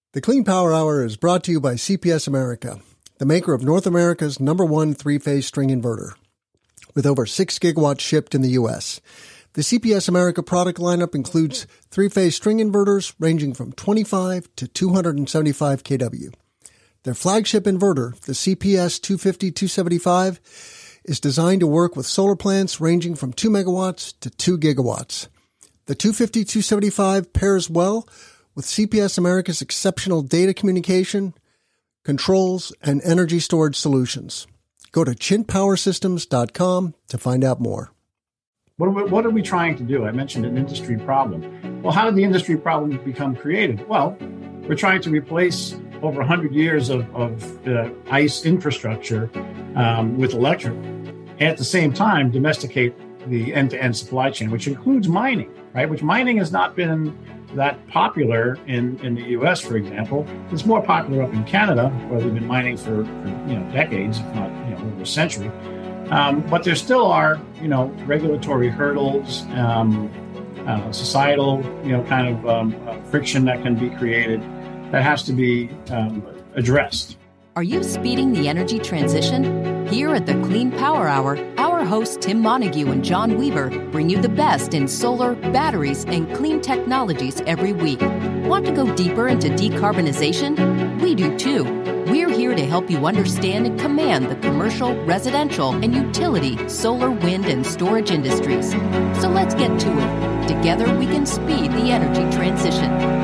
The Clean Power Hour is brought to you by CPS America, the maker of North America's #1 three-phase string inverter, with over 6 gigawatts shipped in the U.S. The CPS America product lineup includes three-phase string inverters ranging from 25 to 275 kW. Their flagship inverter, the CPS 250-275, is designed to work with solar plants ranging from 2 megawatts to 2 gigawatts. The 250-275 pairs well with CPS America's exceptional data communication, controls, and energy storage solutions. Go to chintpowersystems.com to find out more. What are we trying to do? I mentioned an industry problem. Well, how did the industry problem become created? Well, we're trying to replace over 100 years of ICE infrastructure with electric, and at the same time domesticate the end-to-end supply chain, which includes mining, right? Which mining has not been that popular in the U.S., for example. It's more popular up in Canada, where they've been mining for decades, if not over a century. But there still are regulatory hurdles, societal friction that can be created that has to be addressed. Are you speeding the energy transition? Here at the Clean Power Hour, our hosts Tim Montague and John Weaver bring you the best in solar, batteries, and clean technologies every week. Want to go deeper into decarbonization? We do too. We're here to help you understand and command the commercial, residential, and utility solar, wind, and storage industries. So let's get to it. Together we can speed the energy transition.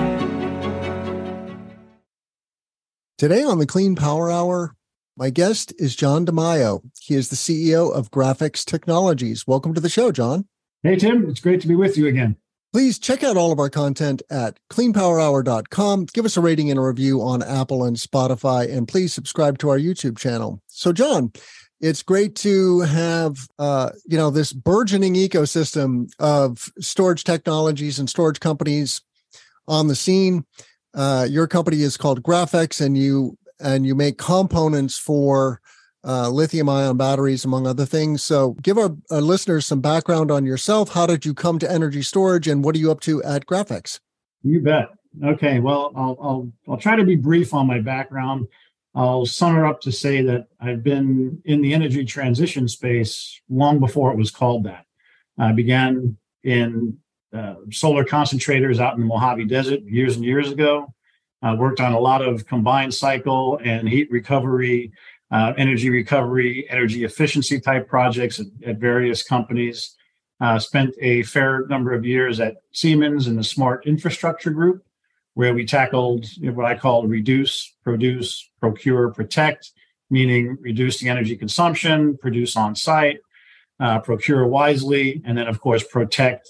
Today on the Clean Power Hour, my guest is John DeMaio. He is the CEO of Graphex Technologies. Welcome to the show, John. Hey, Tim. It's great to be with you again. Please check out all of our content at cleanpowerhour.com. Give us a rating and a review on Apple and Spotify, and please subscribe to our YouTube channel. So, John, it's great to have, this burgeoning ecosystem of storage technologies and storage companies on the scene. Your company is called Graphex, and you make components for lithium-ion batteries, among other things. So give our listeners some background on yourself. How did you come to energy storage, and what are you up to at Graphex? You bet. Okay, well, I'll try to be brief on my background. I'll sum it up to say that I've been in the energy transition space long before it was called that. I began in solar concentrators out in the Mojave Desert years and years ago. I worked on a lot of combined cycle and heat recovery, energy efficiency type projects at various companies. Spent a fair number of years at Siemens in the Smart Infrastructure Group, where we tackled what I call reduce, produce, procure, protect, meaning reduce the energy consumption, produce on site, procure wisely, and then, of course, protect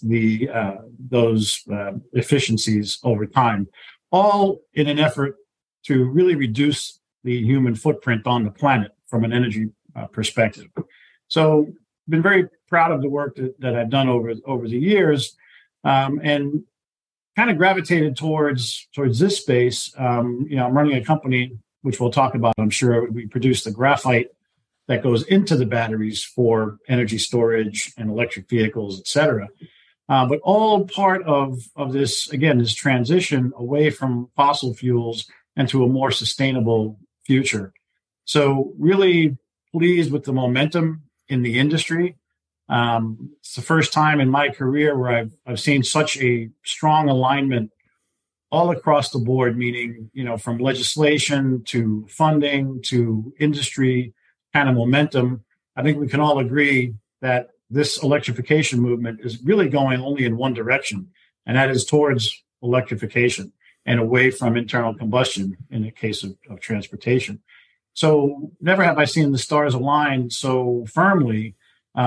those efficiencies over time, all in an effort to really reduce the human footprint on the planet from an energy perspective. So, been very proud of the work that I've done over the years, and kind of gravitated towards this space. I'm running a company, which we'll talk about, I'm sure. We produce the graphite that goes into the batteries for energy storage and electric vehicles, et cetera. But all part of this, again, this transition away from fossil fuels and to a more sustainable future. So really pleased with the momentum in the industry. It's the first time in my career where I've seen such a strong alignment all across the board, meaning, from legislation to funding to industry kind of momentum. I think we can all agree that this electrification movement is really going only in one direction, and that is towards electrification and away from internal combustion in the case of transportation. So never have I seen the stars align so firmly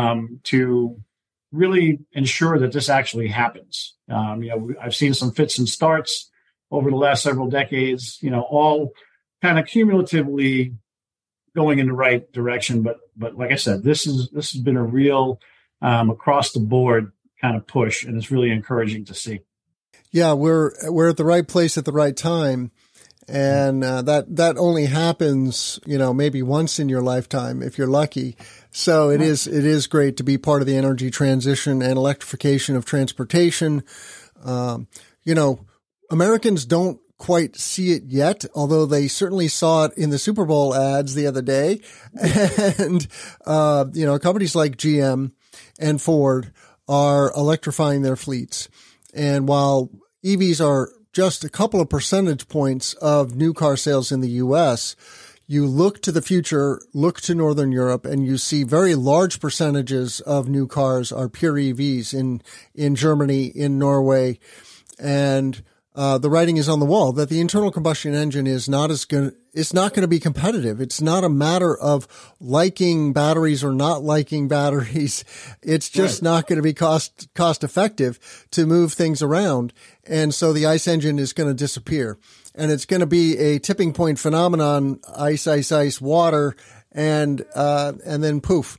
to really ensure that this actually happens. I've seen some fits and starts over the last several decades, all kind of cumulatively going in the right direction. But like I said, this has been a real across the board kind of push, and it's really encouraging to see. Yeah, we're at the right place at the right time. And that only happens, maybe once in your lifetime if you're lucky. So it is great to be part of the energy transition and electrification of transportation. Americans don't quite see it yet, although they certainly saw it in the Super Bowl ads the other day. And, companies like GM and Ford are electrifying their fleets. And while EVs are just a couple of percentage points of new car sales in the U.S., you look to the future, look to Northern Europe, and you see very large percentages of new cars are pure EVs in Germany, in Norway. And the writing is on the wall that the internal combustion engine is not going to be competitive. It's not a matter of liking batteries or not liking batteries. It's just not going to be cost effective to move things around. And so the ICE engine is going to disappear. And it's going to be a tipping point phenomenon, ice, water, and then poof.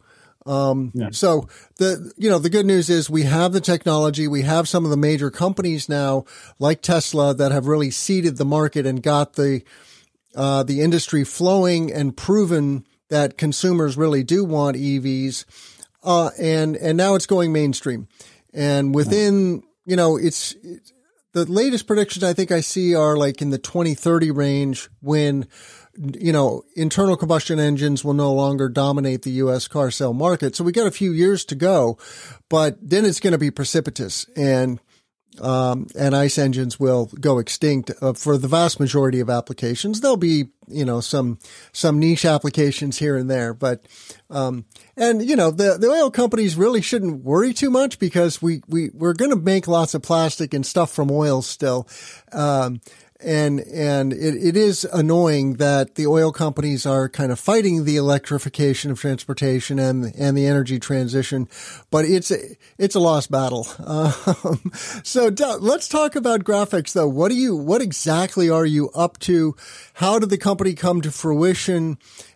So the good news is we have the technology. We have some of the major companies now, like Tesla, that have really seeded the market and got the industry flowing and proven that consumers really do want EVs. And now it's going mainstream. And within, it's the latest predictions I think I see are like in the 2030 range when, internal combustion engines will no longer dominate the U.S. car sale market. So we got a few years to go, but then it's going to be precipitous and ICE engines will go extinct for the vast majority of applications. There'll be, some niche applications here and there, but, the oil companies really shouldn't worry too much because we're going to make lots of plastic and stuff from oil still. And it is annoying that the oil companies are kind of fighting the electrification of transportation and the energy transition, but it's a lost battle. So let's talk about graphics though. What exactly are you up to? How did the company come to fruition?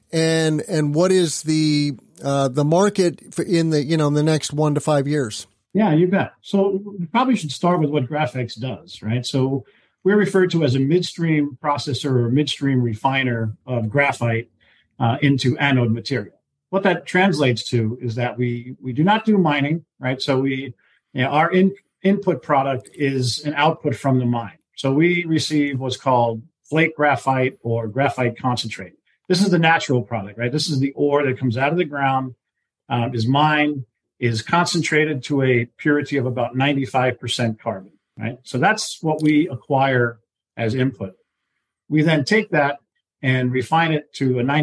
And what is the market in the next 1 to 5 years? Yeah, you bet. So we probably should start with what Graphex does, right? So we're referred to as a midstream processor or midstream refiner of graphite into anode material. What that translates to is that we do not do mining, right? So our input product is an output from the mine. So we receive what's called flake graphite or graphite concentrate. This is the natural product, right? This is the ore that comes out of the ground, is mined, is concentrated to a purity of about 95% carbon. Right. So that's what we acquire as input. We then take that and refine it to a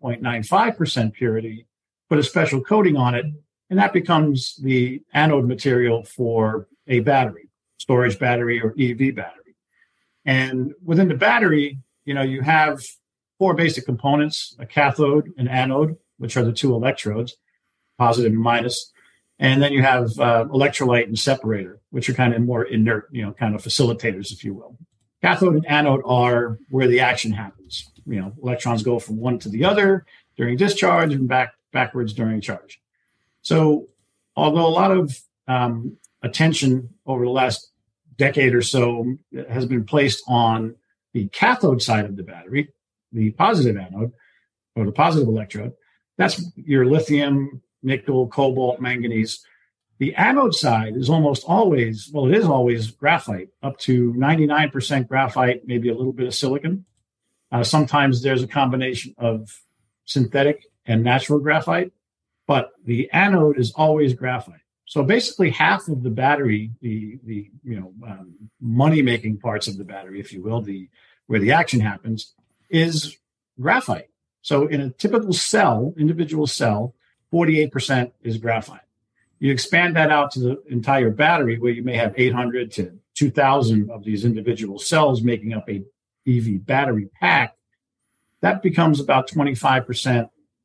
99.95% purity, put a special coating on it, and that becomes the anode material for a battery, storage battery or EV battery. And within the battery, you have 4 basic components: a cathode, an anode, which are the 2 electrodes, positive and minus. And then you have electrolyte and separator, which are kind of more inert, kind of facilitators, if you will. Cathode and anode are where the action happens. Electrons go from one to the other during discharge and backwards during charge. So although a lot of attention over the last decade or so has been placed on the cathode side of the battery, the positive anode or the positive electrode, that's your lithium, nickel, cobalt, manganese. The anode side is almost always, it is always graphite, up to 99% graphite, maybe a little bit of silicon. Sometimes there's a combination of synthetic and natural graphite, but the anode is always graphite. So basically half of the battery, the money-making parts of the battery, if you will, where the action happens, is graphite. So in a typical individual cell, 48% is graphite. You expand that out to the entire battery where you may have 800 to 2,000 of these individual cells making up a EV battery pack. That becomes about 25%,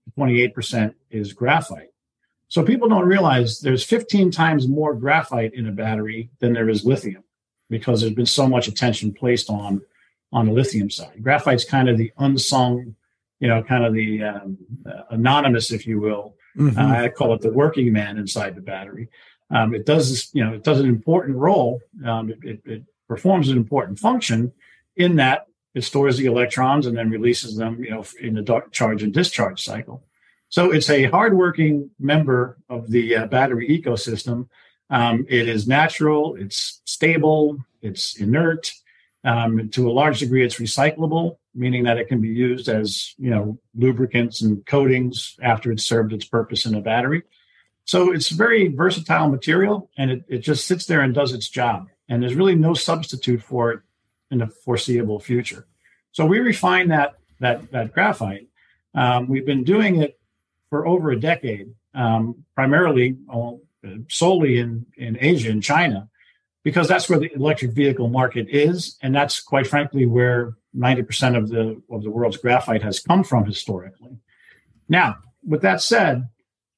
28% is graphite. So people don't realize there's 15 times more graphite in a battery than there is lithium because there's been so much attention placed on the lithium side. Graphite's kind of the unsung, kind of the anonymous, if you will. Mm-hmm. I call it the working man inside the battery. It does an important role. It performs an important function in that it stores the electrons and then releases them, in the charge and discharge cycle. So it's a hardworking member of the battery ecosystem. It is natural. It's stable. It's inert. To a large degree, it's recyclable, meaning that it can be used as, lubricants and coatings after it's served its purpose in a battery. So it's a very versatile material, and it just sits there and does its job. And there's really no substitute for it in the foreseeable future. So we refined that graphite. We've been doing it for over a decade, primarily solely in Asia and China, because that's where the electric vehicle market is, and that's quite frankly where 90% of the world's graphite has come from historically. Now, with that said,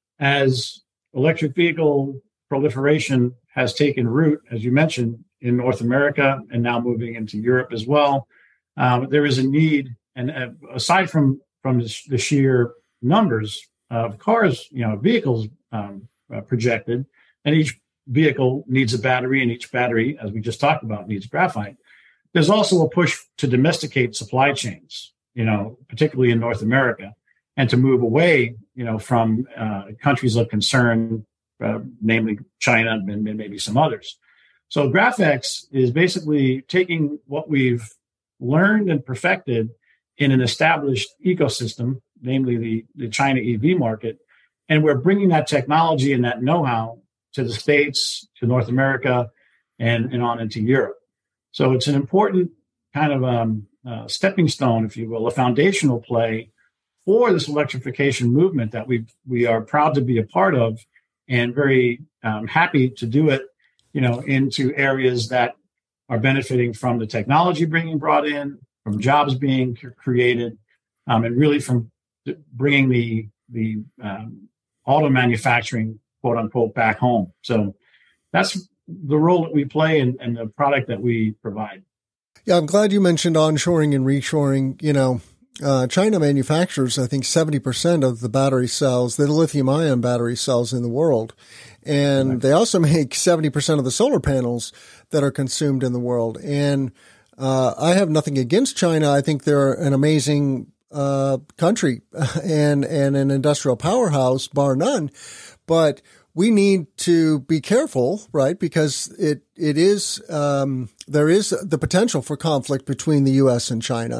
as electric vehicle proliferation has taken root, as you mentioned, in North America and now moving into Europe as well, there is a need, and aside from the sheer numbers of cars, vehicles projected, and each vehicle needs a battery, and each battery, as we just talked about, needs graphite. There's also a push to domesticate supply chains, particularly in North America, and to move away, from countries of concern, namely China and maybe some others. So GraphX is basically taking what we've learned and perfected in an established ecosystem, namely the China EV market, and we're bringing that technology and that know-how to the States, to North America, and on into Europe. So it's an important kind of stepping stone, if you will, a foundational play for this electrification movement that we are proud to be a part of, and very happy to do it, into areas that are benefiting from the technology being brought in, from jobs being created, and really from bringing the auto manufacturing, quote unquote, back home. So that's the role that we play and the product that we provide. Yeah, I'm glad you mentioned onshoring and reshoring. China manufactures, I think, 70% of the battery cells, the lithium-ion battery cells in the world. And they also make 70% of the solar panels that are consumed in the world. And I have nothing against China. I think they're an amazing country and an industrial powerhouse, bar none. But we need to be careful, right? Because it is there is the potential for conflict between the U.S. and China,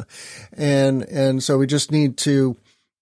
and so we just need to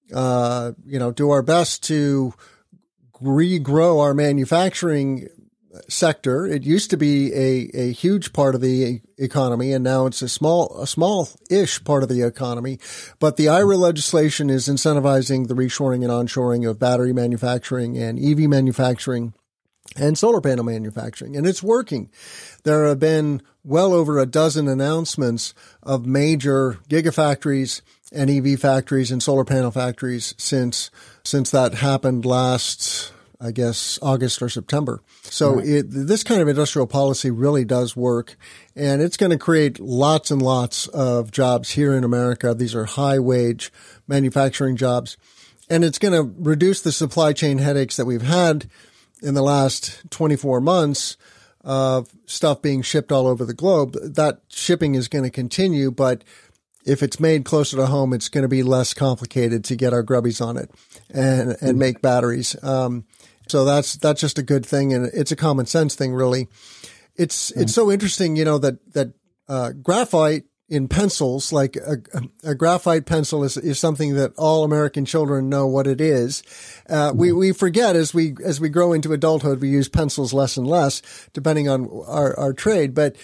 do our best to regrow our manufacturing sector. It used to be a huge part of the economy, and now it's a small-ish part of the economy. But the IRA legislation is incentivizing the reshoring and onshoring of battery manufacturing and EV manufacturing and solar panel manufacturing, and it's working. There have been well over a dozen announcements of major gigafactories and EV factories and solar panel factories since that happened last, I guess, August or September. So this kind of industrial policy really does work, and it's going to create lots and lots of jobs here in America. These are high-wage manufacturing jobs, and it's going to reduce the supply chain headaches that we've had in the last 24 months of stuff being shipped all over the globe. That shipping is going to continue, but if it's made closer to home, it's going to be less complicated to get our grubbies on it and make batteries. So that's just a good thing, and it's a common sense thing, really. It's so interesting, that graphite in pencils, like a graphite pencil is something that all American children know what it is. We forget as we grow into adulthood, we use pencils less and less, depending on our trade. But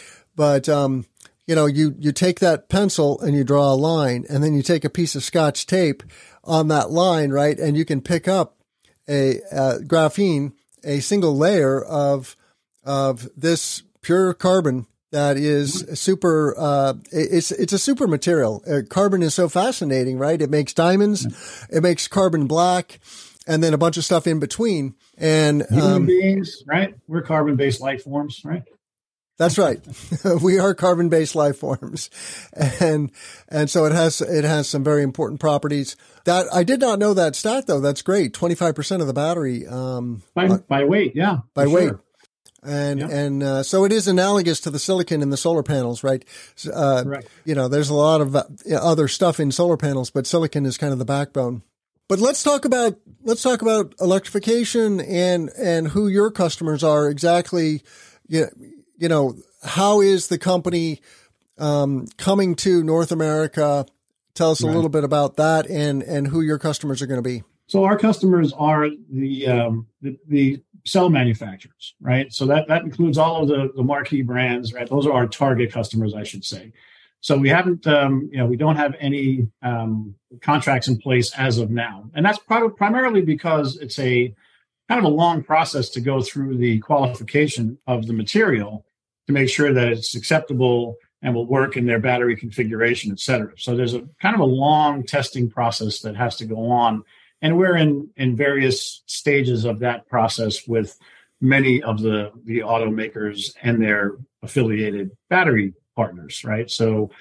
you take that pencil and you draw a line, and then you take a piece of Scotch tape on that line, right? And you can pick up a graphene, a single layer of this pure carbon that is super. It's a super material. Carbon is so fascinating, right? It makes diamonds, it makes carbon black, and then a bunch of stuff in between. And human beings, right? We're carbon-based life forms, right? That's right. We are carbon-based life forms. And so it has some very important properties. That I did not know that stat, though. That's great. 25% of the battery. By weight. Yeah. By weight. Sure. And so it is analogous to the silicon in the solar panels, right? Correct. There's a lot of other stuff in solar panels, but silicon is kind of the backbone. But let's talk about electrification and who your customers are exactly. How is the company coming to North America. Tell us a little bit about that and who your customers are going to be. So our customers are the cell manufacturers, right? So that includes all of the marquee brands, right? Those are our target customers, I should say. So we haven't, we don't have any contracts in place as of now, and that's primarily because it's a kind of a long process to go through the qualification of the material to make sure that it's acceptable and will work in their battery configuration, et cetera. So there's a kind of a long testing process that has to go on. And we're in various stages of that process with many of the automakers and their affiliated battery partners, right? So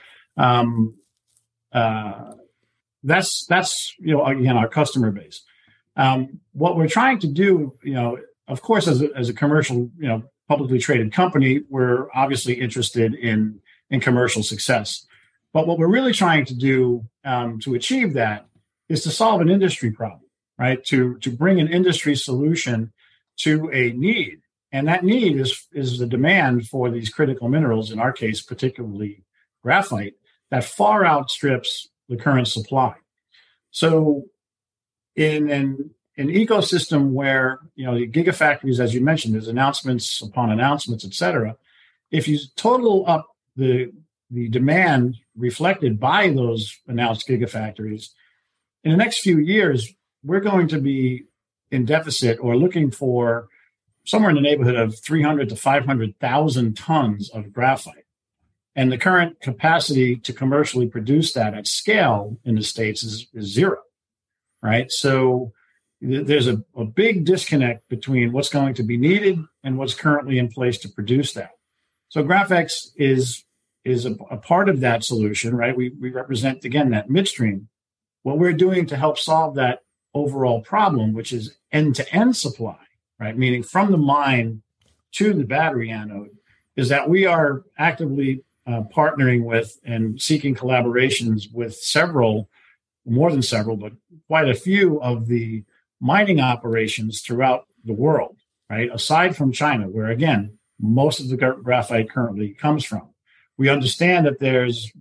that's again, our customer base. What we're trying to do, of course, as a commercial, publicly traded company, we're obviously interested in commercial success. But what we're really trying to do to achieve that is to solve an industry problem, right? To bring an industry solution to a need. And that need is the demand for these critical minerals, in our case, particularly graphite, that far outstrips the current supply. So in an ecosystem where, the gigafactories, as you mentioned, there's announcements upon announcements, et cetera. If you total up the demand reflected by those announced gigafactories, in the next few years, we're going to be in deficit or looking for somewhere in the neighborhood of 300 to 500,000 tons of graphite. And the current capacity to commercially produce that at scale in the States is zero, right? So there's a big disconnect between what's going to be needed and what's currently in place to produce that. So GraphX is a part of that solution, right? We represent, again, that midstream. What we're doing to help solve that overall problem, which is end-to-end supply, right? Meaning from the mine to the battery anode, is that we are actively partnering with and seeking collaborations with more than several, but quite a few of the mining operations throughout the world, right? Aside from China, where, again, most of the graphite currently comes from. We understand that there's,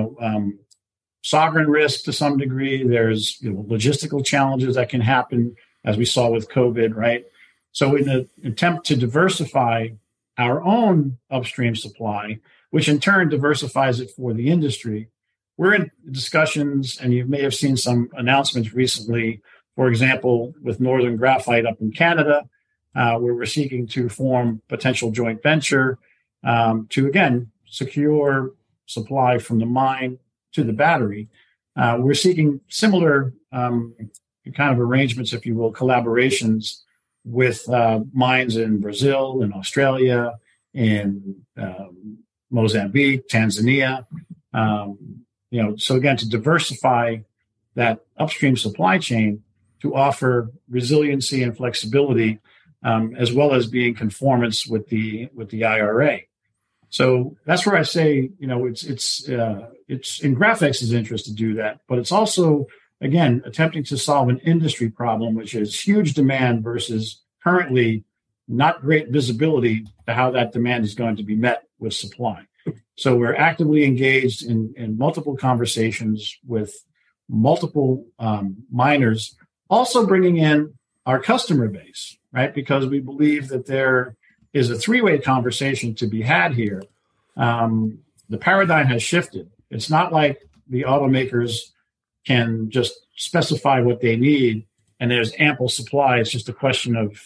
sovereign risk to some degree. There's logistical challenges that can happen, as we saw with COVID, right? So in an attempt to diversify our own upstream supply, which in turn diversifies it for the industry, we're in discussions, and you may have seen some announcements recently, for example, with Northern Graphite up in Canada, where we're seeking to form potential joint venture to, again, secure supply from the mine to the battery. We're seeking similar kind of arrangements, if you will, collaborations with mines in Brazil, in Australia, in Mozambique, Tanzania. So again, to diversify that upstream supply chain to offer resiliency and flexibility, as well as being conformance with the IRA. So that's where I say, it's in GraphX's interest to do that, but it's also, again, attempting to solve an industry problem, which is huge demand versus currently not great visibility to how that demand is going to be met with supply. So we're actively engaged in multiple conversations with multiple miners, also bringing in our customer base, right? Because we believe that there is a three-way conversation to be had here. The paradigm has shifted. It's not like the automakers can just specify what they need and there's ample supply. It's just a question of,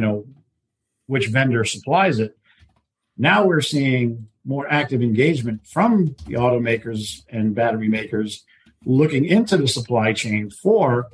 which vendor supplies it. Now we're seeing more active engagement from the automakers and battery makers looking into the supply chain for,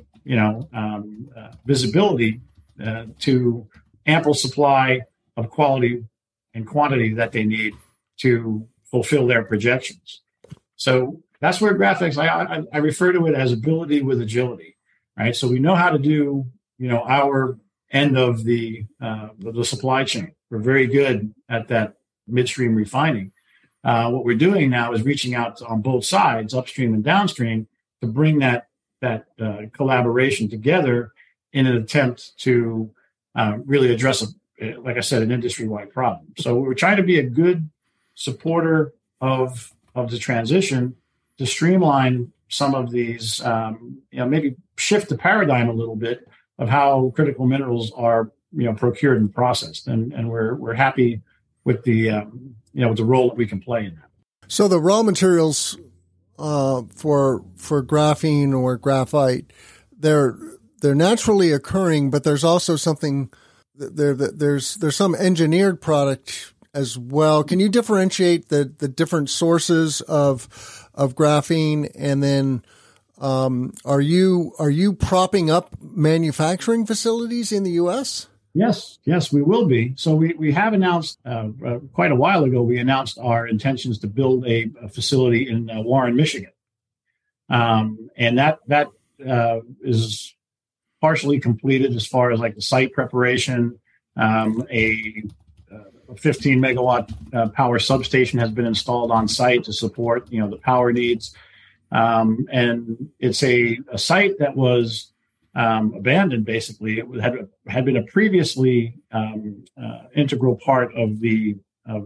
visibility to ample supply of quality and quantity that they need to fulfill their projections. So that's where GraphX, I refer to it as ability with agility, right? So we know how to do, our end of the supply chain. We're very good at that midstream refining. What we're doing now is reaching out on both sides, upstream and downstream, to bring that collaboration together in an attempt to really address, like I said, an industry-wide problem. So we're trying to be a good supporter of of the transition to streamline some of these, maybe shift the paradigm a little bit of how critical minerals are, procured and processed. And we're happy with the, with the role that we can play in that. So the raw materials for graphene or graphite, they're naturally occurring, but there's also something there's some engineered product as well. Can you differentiate the different sources of graphene, and then are you propping up manufacturing facilities in the U.S.? Yes, we will be. So we have announced quite a while ago. We announced our intentions to build a facility in Warren, Michigan, and that is partially completed as far as like the site preparation. A 15 megawatt power substation has been installed on site to support the power needs, and it's a site that was abandoned. Basically, it had been a previously integral part of the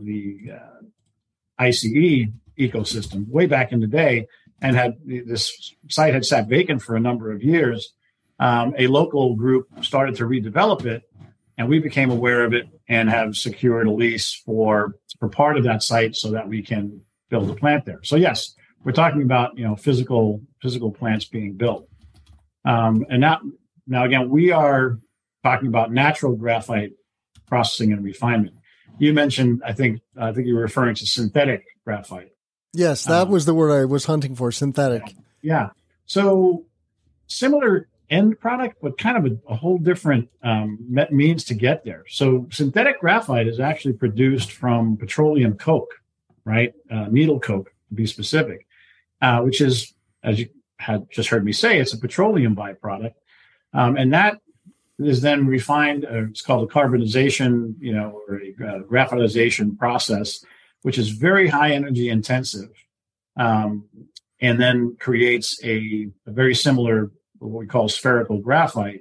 ICE ecosystem way back in the day, and this site had sat vacant for a number of years. A local group started to redevelop it, and we became aware of it and have secured a lease for part of that site so that we can build a plant there. So yes, we're talking about physical plants being built. And now again, we are talking about natural graphite processing and refinement. You mentioned, I think you were referring to synthetic graphite. Yes, that was the word I was hunting for, synthetic. Yeah. So similar end product, but kind of a whole different means to get there. So synthetic graphite is actually produced from petroleum coke, right? Needle coke, to be specific, which is, as you had just heard me say, it's a petroleum byproduct. And that is then refined. It's called a carbonization, or a graphitization process, which is very high energy intensive, and then creates a very similar, what we call spherical graphite.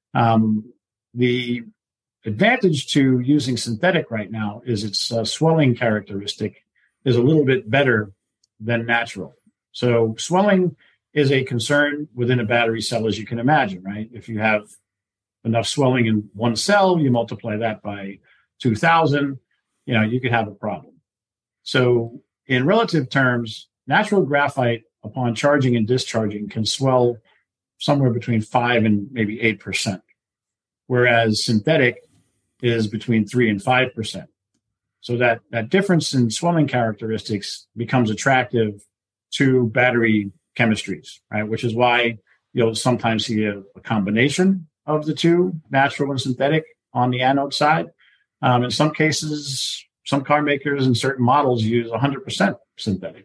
The advantage to using synthetic right now is its swelling characteristic is a little bit better than natural. So swelling is a concern within a battery cell, as you can imagine, right? If you have enough swelling in one cell, you multiply that by 2,000, you could have a problem. So in relative terms, natural graphite upon charging and discharging can swell somewhere between 5 and maybe 8%, whereas synthetic is between 3 and 5%. So that difference in swelling characteristics becomes attractive to battery chemistries, right? Which is why you'll sometimes see a combination of the two, natural and synthetic, on the anode side. In some cases, some car makers and certain models use 100% synthetic.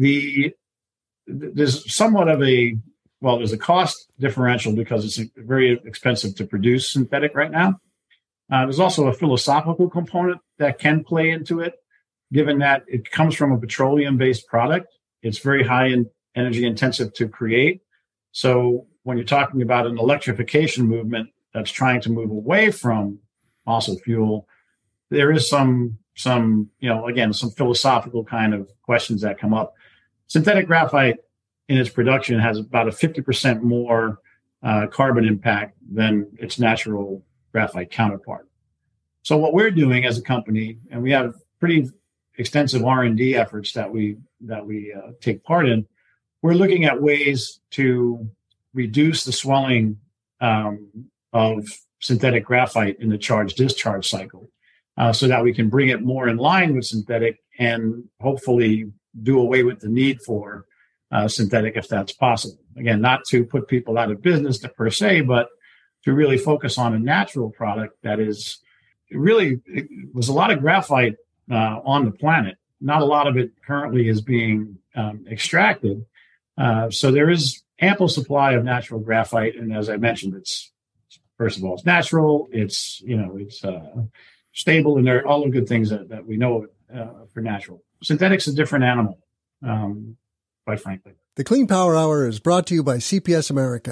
There's somewhat of there's a cost differential because it's very expensive to produce synthetic right now. There's also a philosophical component that can play into it, given that it comes from a petroleum-based product. It's very high in energy intensive to create. So when you're talking about an electrification movement that's trying to move away from fossil fuel, there is some philosophical kind of questions that come up. Synthetic graphite in its production has about a 50% more carbon impact than its natural graphite counterpart. So what we're doing as a company, and we have pretty extensive R&D efforts that we take part in, we're looking at ways to reduce the swelling of synthetic graphite in the charge-discharge cycle so that we can bring it more in line with synthetic and hopefully do away with the need for synthetic if that's possible. Again, not to put people out of business per se, but to really focus on a natural product that is was a lot of graphite on the planet. Not a lot of it currently is being extracted. So there is ample supply of natural graphite. And as I mentioned, first of all, it's natural. It's stable, and there are all the good things that we know for natural. Synthetic's a different animal, quite frankly. The Clean Power Hour is brought to you by CPS America.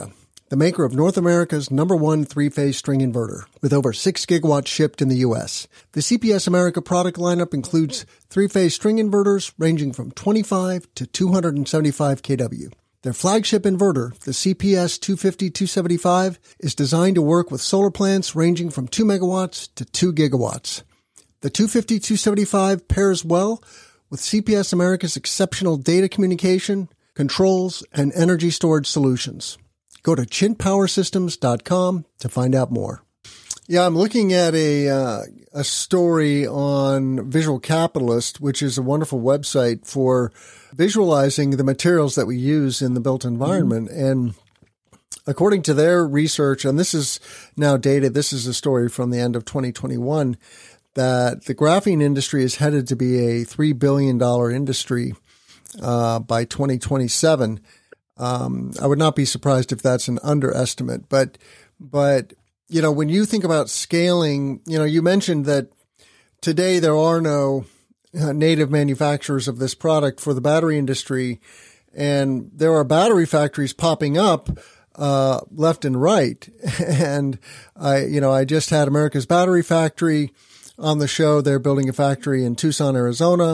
the maker of North America's #1 three-phase string inverter, with over 6 gigawatts shipped in the U.S. The CPS America product lineup includes three-phase string inverters ranging from 25 to 275 kW. Their flagship inverter, the CPS 250-275, is designed to work with solar plants ranging from 2 megawatts to 2 gigawatts. The 250-275 pairs well with CPS America's exceptional data communication, controls, and energy storage solutions. Go to chintpowersystems.com to find out more. Yeah, I'm looking at a story on Visual Capitalist, which is a wonderful website for visualizing the materials that we use in the built environment. Mm-hmm. And according to their research, and this is now dated, this is a story from the end of 2021, that the graphene industry is headed to be a $3 billion industry by 2027. I would not be surprised if that's an underestimate, but you know, when you think about scaling, you know, you mentioned that today there are no native manufacturers of this product for the battery industry, and there are battery factories popping up left and right. And I just had America's Battery Factory on the show. They're building a factory in Tucson, Arizona.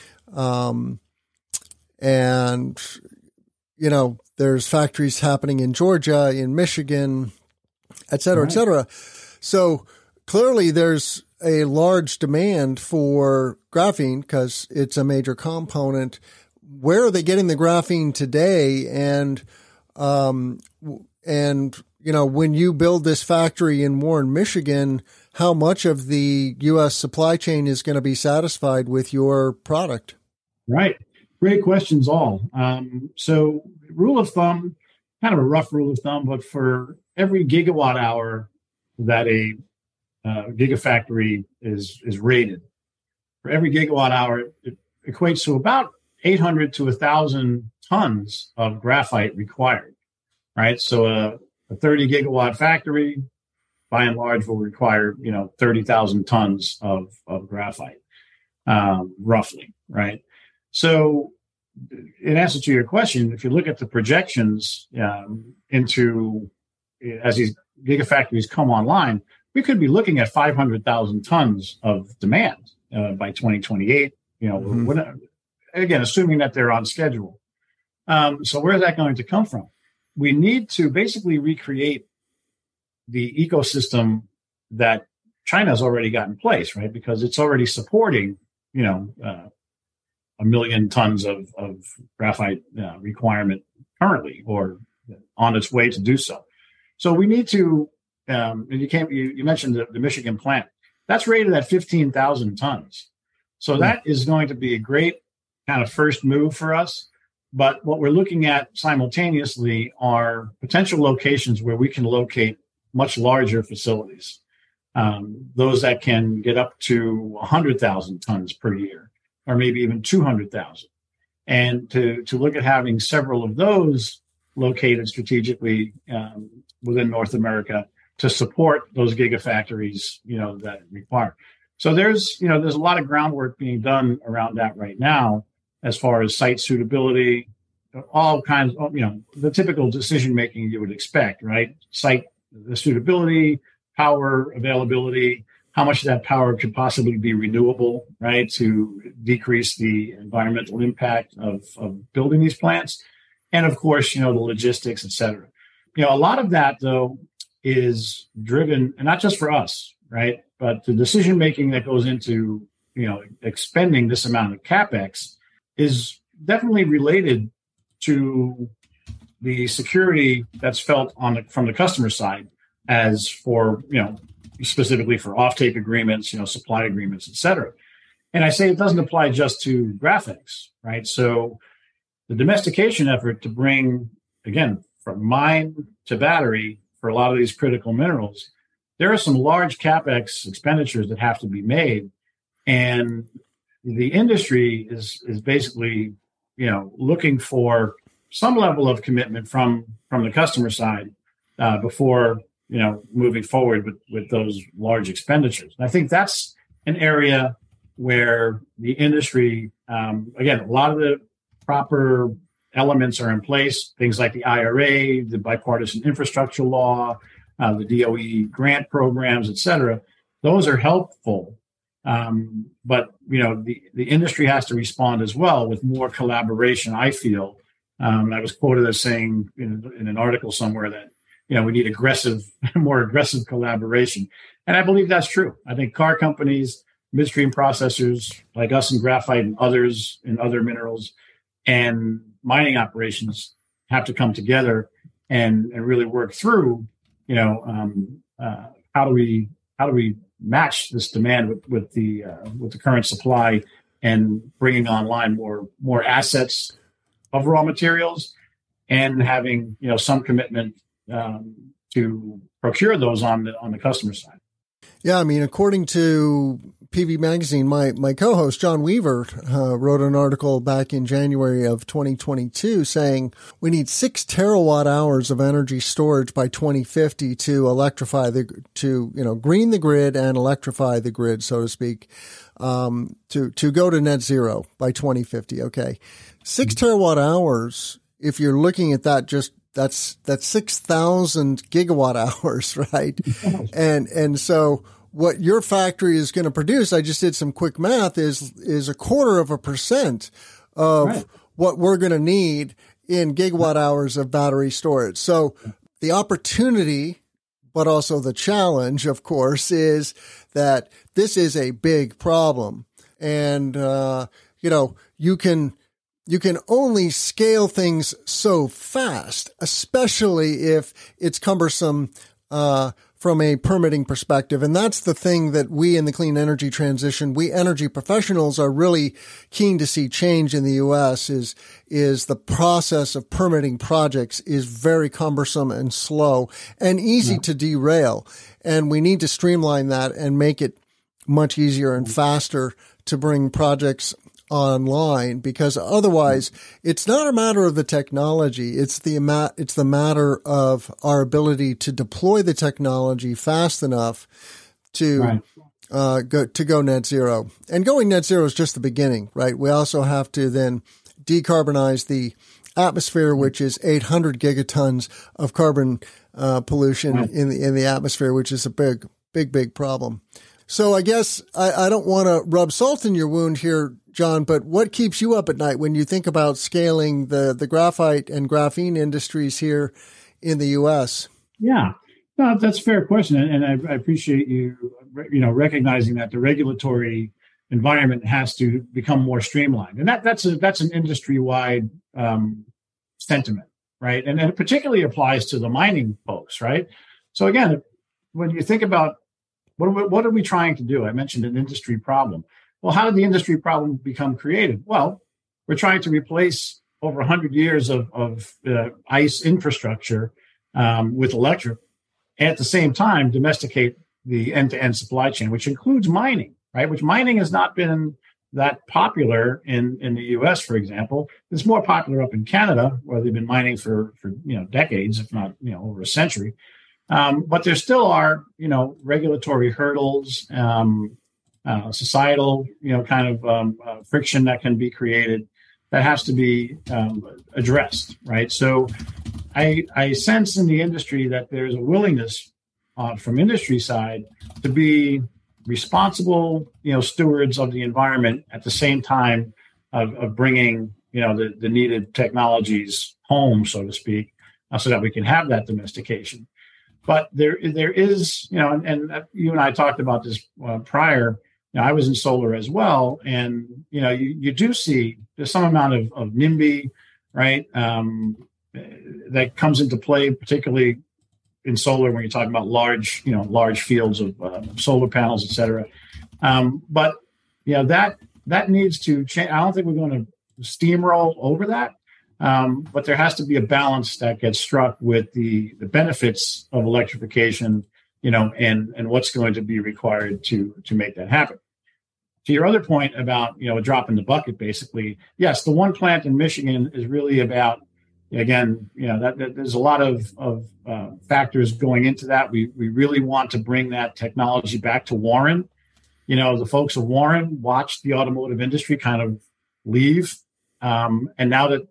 And, you know, there's factories happening in Georgia, in Michigan, et cetera, right, et cetera. So clearly there's a large demand for graphene because it's a major component. Where are they getting the graphene today? And, you know, when you build this factory in Warren, Michigan, how much of the U.S. supply chain is going to be satisfied with your product? Right. Great questions all. So rule of thumb, kind of a rough rule of thumb, but for every gigawatt hour that a gigafactory is rated, for every gigawatt hour, it equates to about 800 to 1,000 tons of graphite required, right? So a 30 gigawatt factory, by and large, will require, 30,000 tons of graphite, roughly, right? So in answer to your question, if you look at the projections into as these gigafactories come online, we could be looking at 500,000 tons of demand by 2028, again, assuming that they're on schedule. So where is that going to come from? We need to basically recreate the ecosystem that China's already got in place, right? Because it's already supporting, 1 million tons of graphite requirement currently, or on its way to do so. So we need to, and you mentioned the Michigan plant. That's rated at 15,000 tons. So that is going to be a great kind of first move for us. But what we're looking at simultaneously are potential locations where we can locate much larger facilities, those that can get up to 100,000 tons per year, or maybe even 200,000. And to look at having several of those located strategically within North America to support those gigafactories, that require. So there's a lot of groundwork being done around that right now, as far as site suitability, all kinds of, the typical decision making you would expect, right? Site the suitability, power availability, how much of that power could possibly be renewable, right, to decrease the environmental impact of building these plants. And of course, the logistics, et cetera. A lot of that, though, is driven, and not just for us, right, but the decision making that goes into, expending this amount of CapEx is definitely related to the security that's felt from the customer side, as for, specifically for offtake agreements, supply agreements, et cetera. And I say it doesn't apply just to graphics, right? So the domestication effort to bring, again, from mine to battery for a lot of these critical minerals, there are some large CapEx expenditures that have to be made. And the industry is basically, looking for some level of commitment from the customer side before, moving forward with those large expenditures. And I think that's an area where the industry, again, a lot of the proper elements are in place, things like the IRA, the bipartisan infrastructure law, the DOE grant programs, et cetera. Those are helpful. But, the industry has to respond as well with more collaboration, I feel. I was quoted as saying in an article somewhere that, we need more aggressive collaboration. And I believe that's true. I think car companies, midstream processors like us in graphite and others in other minerals, and mining operations have to come together and really work through, how do we match this demand with the current supply and bringing online more assets of raw materials and having some commitment to procure those on the customer side. Yeah, I mean, according to PV Magazine, my co-host John Weaver wrote an article back in January of 2022 saying we need 6 terawatt hours of energy storage by 2050 to electrify green the grid and electrify the grid, so to speak, to go to net zero by 2050. Okay, 6 terawatt hours. If you're looking at that, that's 6,000 gigawatt hours, right? And so what your factory is going to produce, I just did some quick math, is 0.25% of what we're going to need in gigawatt hours of battery storage. So the opportunity, but also the challenge, of course, is that this is a big problem. And, you can only scale things so fast, especially if it's cumbersome from a permitting perspective. And that's the thing that we in the clean energy transition, we energy professionals are really keen to see change in the U.S. is the process of permitting projects is very cumbersome and slow and easy to derail. And we need to streamline that and make it much easier and faster to bring projects online, because otherwise it's not a matter of the technology. It's the matter of our ability to deploy the technology fast enough to go net zero. And going net zero is just the beginning, right? We also have to then decarbonize the atmosphere, which is 800 gigatons of carbon pollution in the atmosphere, which is a big problem. So I guess I don't want to rub salt in your wound here, John, but what keeps you up at night when you think about scaling the graphite and graphene industries here in the U.S.? Yeah, no, that's a fair question. And I appreciate you recognizing that the regulatory environment has to become more streamlined. And that's an industry-wide sentiment, right? And it particularly applies to the mining folks, right? So again, when you think about what are we trying to do? I mentioned an industry problem. Well, how did the industry problem become created? Well, we're trying to replace over 100 years of ICE infrastructure with electric, and at the same time domesticate the end-to-end supply chain, which includes mining, right? Which mining has not been that popular in the U.S., for example. It's more popular up in Canada, where they've been mining for decades, if not over a century. But there still are, regulatory hurdles, societal, friction that can be created that has to be addressed, right? So I sense in the industry that there's a willingness from industry side to be responsible, stewards of the environment at the same time of bringing, the needed technologies home, so to speak, so that we can have that domestication. But there is, and you and I talked about this prior. I was in solar as well, and you do see there's some amount of NIMBY, right, that comes into play, particularly in solar when you're talking about large fields of solar panels, et cetera. But that needs to change. I don't think we're going to steamroll over that. But there has to be a balance that gets struck with the benefits of electrification, and what's going to be required to make that happen. To your other point about, a drop in the bucket, basically, yes, the one plant in Michigan is really about, again, that there's a lot of factors going into that. We really want to bring that technology back to Warren. The folks of Warren watched the automotive industry kind of leave. And now that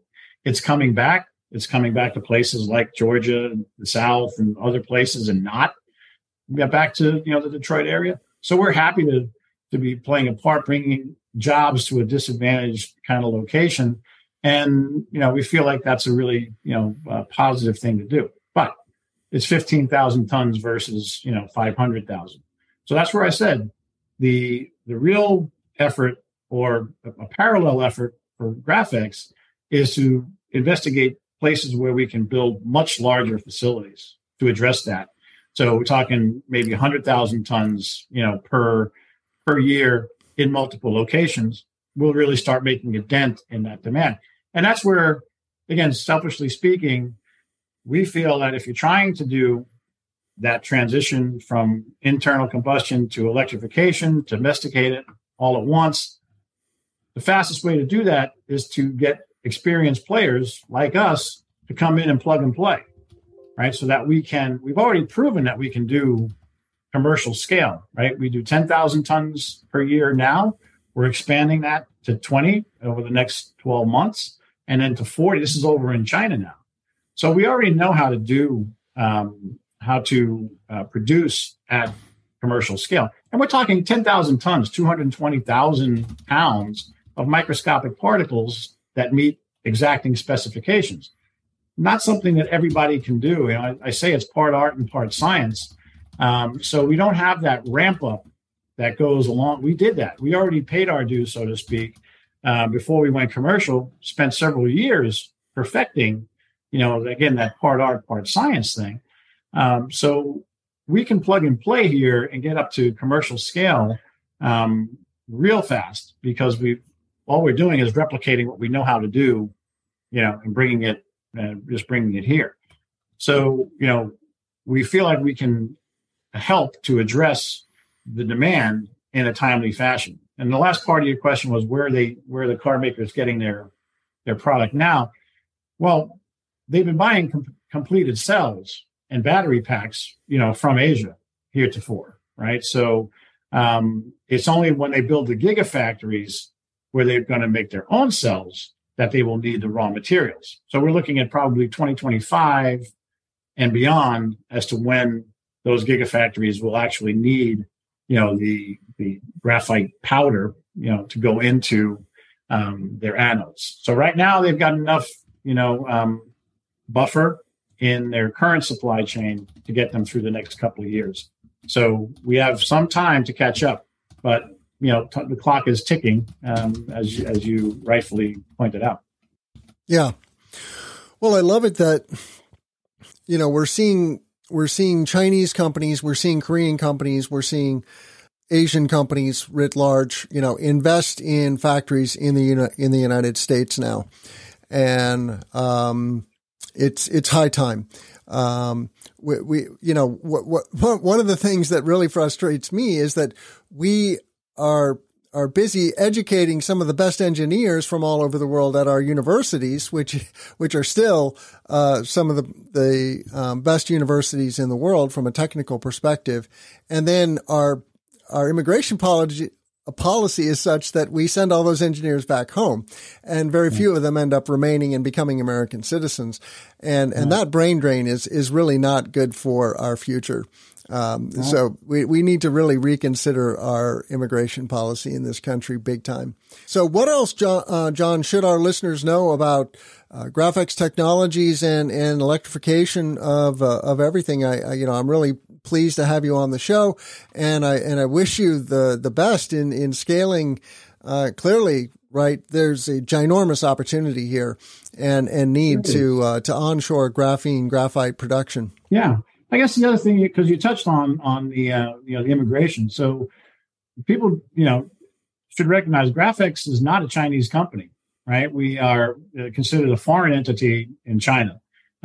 it's coming back. It's coming back to places like Georgia, the South, and other places, and not get back to the Detroit area. So we're happy to be playing a part, bringing jobs to a disadvantaged kind of location, and we feel like that's a really positive thing to do. But it's 15,000 tons versus 500,000. So that's where I said the real effort, or a parallel effort for Graphex, is to investigate places where we can build much larger facilities to address that. So we're talking maybe 100,000 tons, per year in multiple locations. We'll really start making a dent in that demand. And that's where, again, selfishly speaking, we feel that if you're trying to do that transition from internal combustion to electrification, to domesticate it all at once, the fastest way to do that is to get experienced players like us to come in and plug and play, right? So that we've already proven that we can do commercial scale, right? We do 10,000 tons per year now. We're expanding that to 20 over the next 12 months, and then to 40. This is over in China now. So we already know how to do, produce at commercial scale. And we're talking 10,000 tons, 220,000 pounds of microscopic particles that meet exacting specifications. Not something that everybody can do. I say it's part art and part science. So we don't have that ramp up that goes along. We did that. We already paid our dues, so to speak, before we went commercial, spent several years perfecting, again, that part art, part science thing. So we can plug and play here and get up to commercial scale real fast, because all we're doing is replicating what we know how to do, and bringing it here. So, we feel like we can help to address the demand in a timely fashion. And the last part of your question was where the car makers getting their product now. Well, they've been buying completed cells and battery packs, from Asia heretofore, right? So it's only when they build the gigafactories where they're going to make their own cells that they will need the raw materials. So we're looking at probably 2025 and beyond as to when those gigafactories will actually need, the graphite powder, to go into their anodes. So right now they've got enough, buffer in their current supply chain to get them through the next couple of years. So we have some time to catch up, but the clock is ticking, as you rightfully pointed out. Yeah. Well, I love it that, we're seeing Chinese companies, we're seeing Korean companies, we're seeing Asian companies writ large, invest in factories in the United States now. And, it's high time. One of the things that really frustrates me is that we are busy educating some of the best engineers from all over the world at our universities, which are still some of the best universities in the world from a technical perspective. And then our immigration policy is such that we send all those engineers back home, and very few of them end up remaining and becoming American citizens. And that brain drain is really not good for our future. So we need to really reconsider our immigration policy in this country big time. So what else, John, should our listeners know about Graphex Technologies and electrification of everything? I'm really pleased to have you on the show, and I wish you the best in scaling. Clearly, right, there's a ginormous opportunity here and need to onshore graphite production. Yeah. I guess the other thing, because you touched on the the immigration, so people should recognize Graphex is not a Chinese company, right? We are considered a foreign entity in China.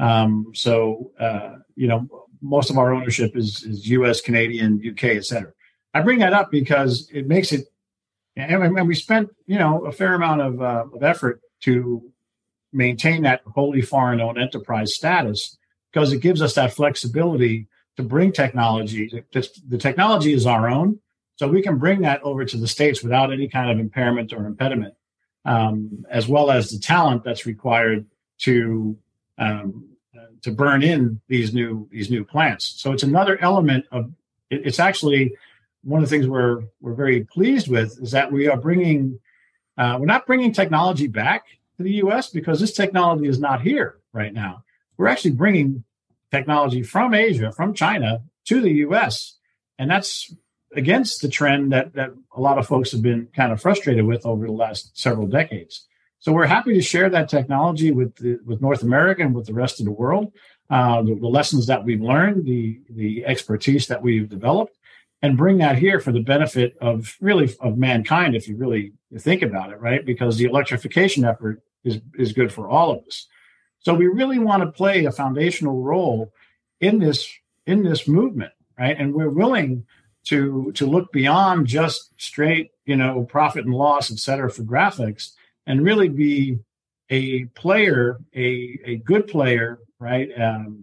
Most of our ownership is U.S., Canadian, UK, et cetera. I bring that up because it makes it, and we spent a fair amount of effort to maintain that wholly foreign-owned enterprise status, because it gives us that flexibility to bring technology. The technology is our own, so we can bring that over to the States without any kind of impairment or impediment, as well as the talent that's required to burn in these new plants. So it's another element of it. It's actually one of the things we're very pleased with is that we are we're not bringing technology back to the U.S. because this technology is not here right now. We're actually bringing technology from Asia, from China, to the U.S. And that's against the trend that a lot of folks have been kind of frustrated with over the last several decades. So we're happy to share that technology with North America and with the rest of the world, the lessons that we've learned, the expertise that we've developed, and bring that here for the benefit of mankind, if you really think about it, right? Because the electrification effort is good for all of us. So we really want to play a foundational role in this movement, right? And we're willing to look beyond just straight, profit and loss, et cetera, for graphics, and really be a player, a good player, right?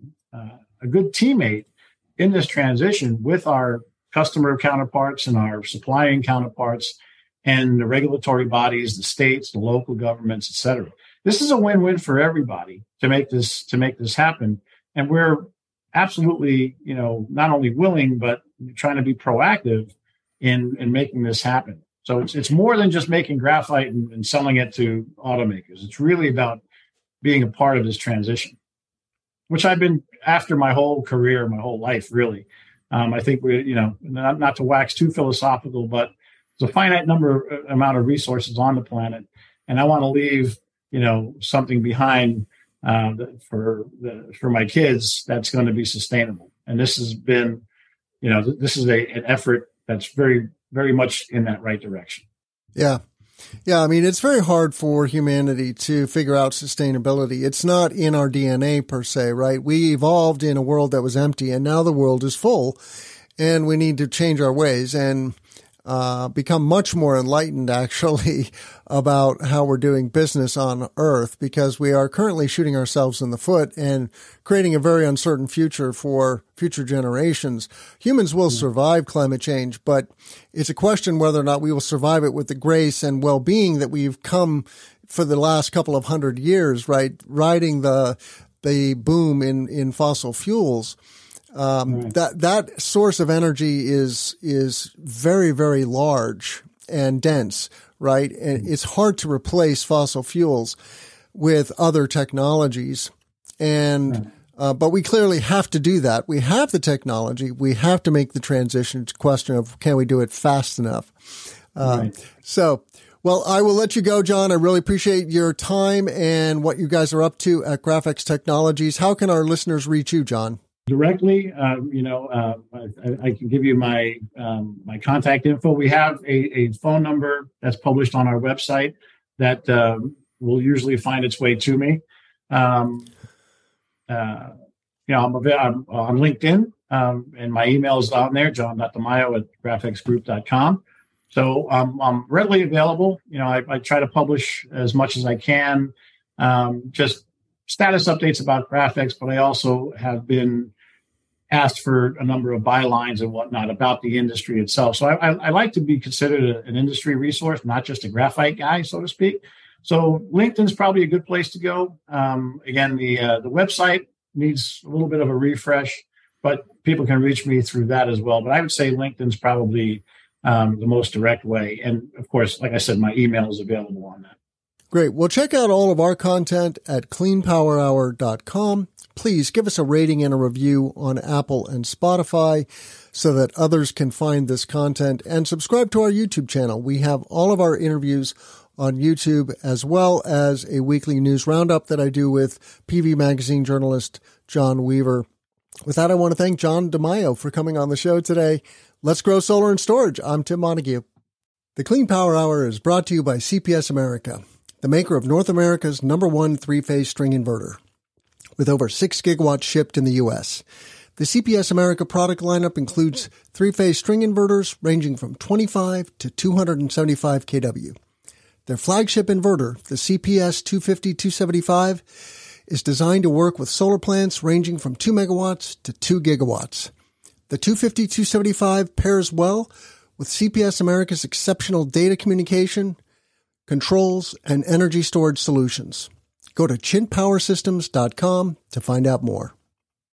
A good teammate in this transition with our customer counterparts and our supplying counterparts and the regulatory bodies, the states, the local governments, et cetera. This is a win-win for everybody to make this happen. And we're absolutely, not only willing, but trying to be proactive in making this happen. So it's more than just making graphite and selling it to automakers. It's really about being a part of this transition, which I've been after my whole career, my whole life, really. I think we, not to wax too philosophical, but there's a finite amount of resources on the planet, and I want to leave, something behind for my kids that's going to be sustainable. And this has been, this is an effort that's very, very much in that right direction. Yeah. Yeah. I mean, it's very hard for humanity to figure out sustainability. It's not in our DNA per se, right? We evolved in a world that was empty, and now the world is full, and we need to change our ways and become much more enlightened, actually, about how we're doing business on Earth, because we are currently shooting ourselves in the foot and creating a very uncertain future for future generations. Humans will survive climate change, but it's a question whether or not we will survive it with the grace and well-being that we've come for the last couple of 100 years, right? Riding the boom in fossil fuels. That source of energy is very, very large and dense, right? And it's hard to replace fossil fuels with other technologies. And, but we clearly have to do that. We have the technology. We have to make the transition. It's a question of, can we do it fast enough? So, well, I will let you go, John. I really appreciate your time and what you guys are up to at Graphex Technologies. How can our listeners reach you, John? Directly, I can give you my contact info. We have a phone number that's published on our website that will usually find its way to me. I'm on LinkedIn, and my email is on there, john.DeMaio@graphexgroup.com. So I'm readily available. I try to publish as much as I can, just status updates about Graphex, but I also have been asked for a number of bylines and whatnot about the industry itself. So I like to be considered an industry resource, not just a graphite guy, so to speak. So LinkedIn's probably a good place to go. Again, the website needs a little bit of a refresh, but people can reach me through that as well. But I would say LinkedIn's probably the most direct way. And of course, like I said, my email is available on that. Great. Well, check out all of our content at cleanpowerhour.com. Please give us a rating and a review on Apple and Spotify so that others can find this content, and subscribe to our YouTube channel. We have all of our interviews on YouTube, as well as a weekly news roundup that I do with PV Magazine journalist John Weaver. With that, I want to thank John DeMaio for coming on the show today. Let's grow solar and storage. I'm Tim Montague. The Clean Power Hour is brought to you by CPS America, the maker of North America's #1 three-phase string inverter, with over 6 gigawatts shipped in the U.S. The CPS America product lineup includes three-phase string inverters ranging from 25 to 275 kW. Their flagship inverter, the CPS 250-275, is designed to work with solar plants ranging from 2 megawatts to 2 gigawatts. The 250-275 pairs well with CPS America's exceptional data communication, controls, and energy storage solutions. Go to chintpowersystems.com to find out more.